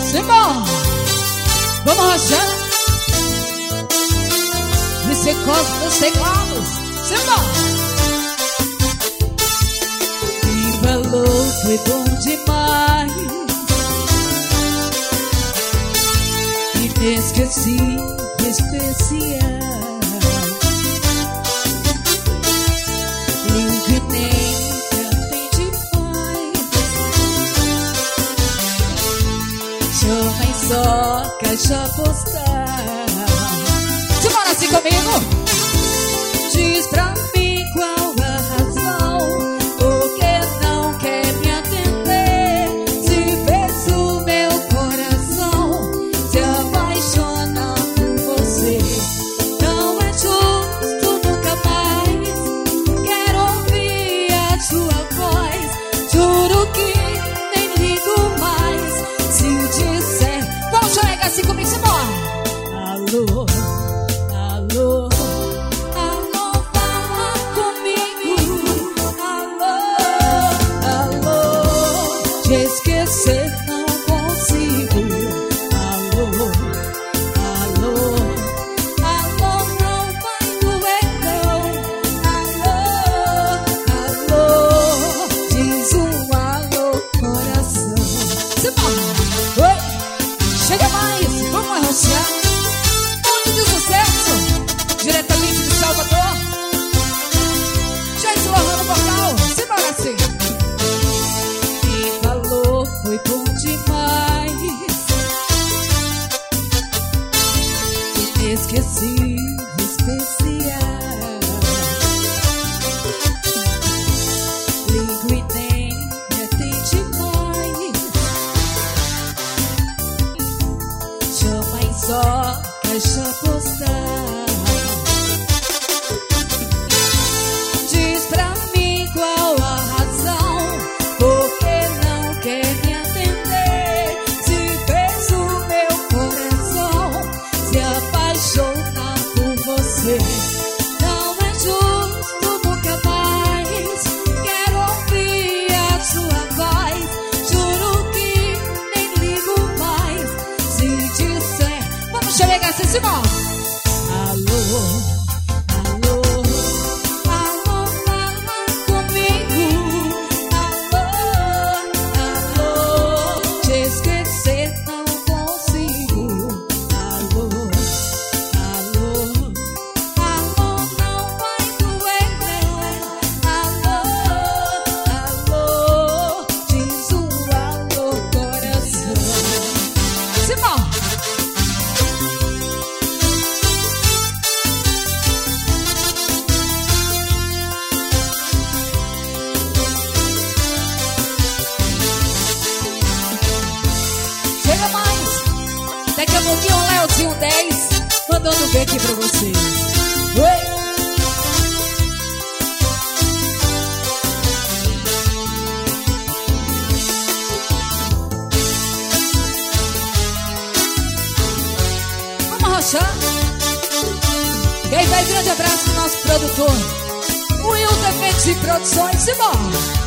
Simbora. Vamos rochar. Você gosta dos teclados. Simbora. Me falou, foi bom demais. Inesquecível, especial. Lindo e nem demais. Chama em só caixa postal. Simbora assim comigo. Diz pra mim qual a razão, porque não quer me atender. Se fez o meu coração se apaixona por você. Não é justo, nunca mais quero ouvir a sua voz. Juro que nem ligo mais. Se disser, vamos chorar assim comigo, simbora. Alô, alô. Te esquecer não consigo. Alô, alô, alô, não vai doer não. Alô, alô, diz um alô, coração. Simbora. Oi, chega mais, vamos arrochar. Muito de sucesso, diretamente de Salvador. Gente, o Arrano Vocal, simbora assim. Foi bom demais. Inesquecível, especial. Lindo e nem tem demais. Chama em só caixa postal. Diz pra mim qual a razão, porque não quer me atender. Se fez o meu coração se apaixona por você. Não é justo, nunca mais quero ouvir a sua voz. Juro que nem ligo mais. Se disser, vamos chegar assim, Simão. Alô. Chega mais. Daqui a pouquinho um Leozinho 10 mandando ver aqui pra vocês. Oi. Vamos rochar. E aí vai grande abraço pro nosso produtor, o Wilton Efeitos e Produções. Simbora.